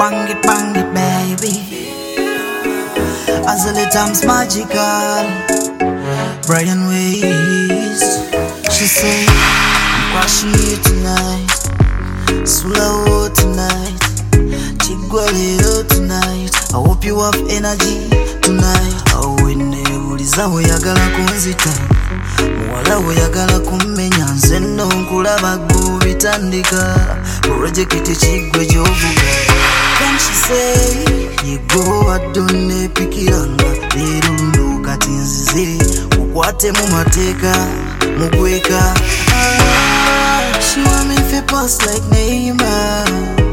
bang it, baby. As the time's magical, Brian Ways. She say, I'm crashing you tonight, Sulao tonight, Chigwaleo tonight. I hope you have energy tonight. Awene uliza oyagala kunzita, muwala oyagala kummenya, nze nno nkulaba ggwe bitandika, project Chigwe gy'ovuga. Then she say, you go adone pikiranga, lero luno kati nzize ukwate mu mateeka mugweka. She want me fi pass like Neymar,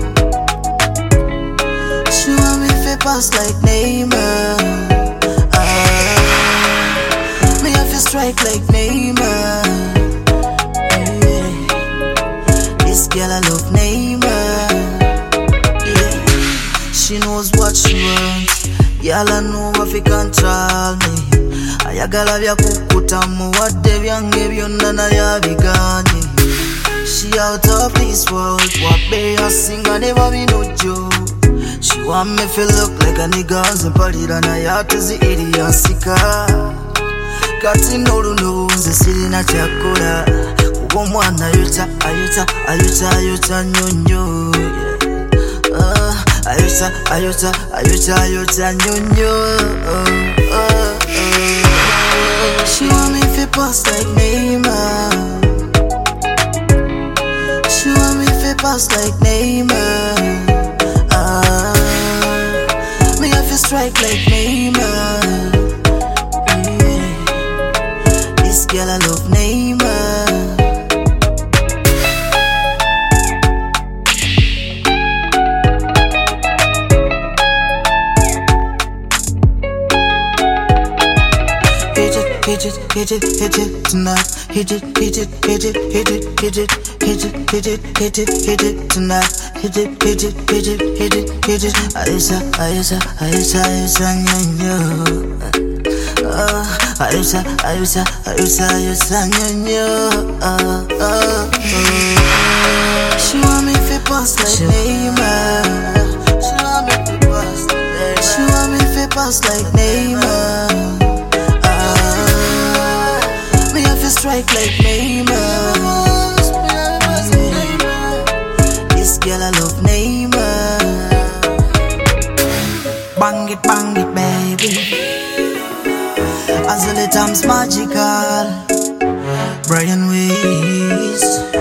she want me fi pass like Neymar. Me have to strike like Neymar. This girl I love Neymar. She knows what she wants, y'all know if you control me. Ayagala bya kukutamu wadde byange byonna naye abiganye. She out of this world, wabbe yasinga ne babinojo. She want me feel look like a nigga nzempalira naye ate eri yansika. Kati n'oluno nze sirina kyakola, kuba omwana ayota nyonyo. Ayota nyonyo. She want me fi pass like Neymar, she want me fi pass like Neymar. Me have to strike like Neymar. This girl I love Neymar. Hit it tonight. Hit it tonight. Hit it. Ayusa nyonyo. Ayusa nyonyo. She want me fi pass like Neymar. She want me fi pass like Neymar. Strike like Neymar. This girl I love Neymar. Bang it, baby. As the time's magical, Brian Ways.